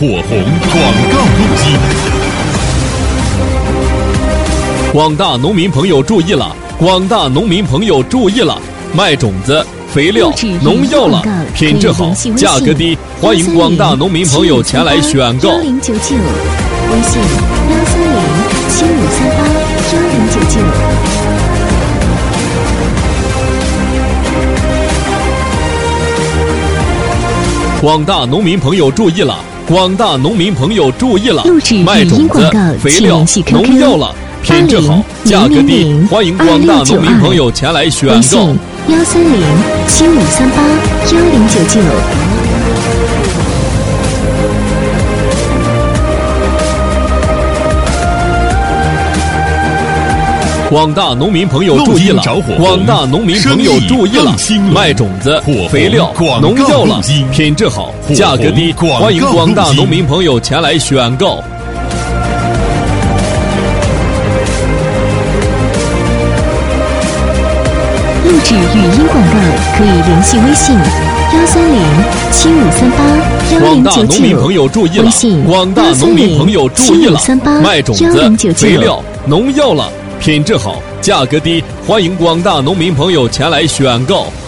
火红广告录音。广大农民朋友注意了！广大农民朋友注意了！卖种子、肥料、农药了，品质好，价格低，欢迎广大农民朋友前来选购。 1099，微信13075381099。 广大农民朋友注意了！广大农民朋友注意了！卖种子、肥料、农药了，品质好，价格低，欢迎广大农民朋友前来选购。 微信13075381099。 广大农民朋友注意了！广大农民朋友注意了！卖种子、肥料、农药了，品质好，价格低，欢迎广大农民朋友前来选购。 录制语音广告可以联系微信13075381099。 广大农民朋友注意了！广大农民朋友注意了！卖种子、肥料、农药了，品质好，价格低，欢迎广大农民朋友前来选购。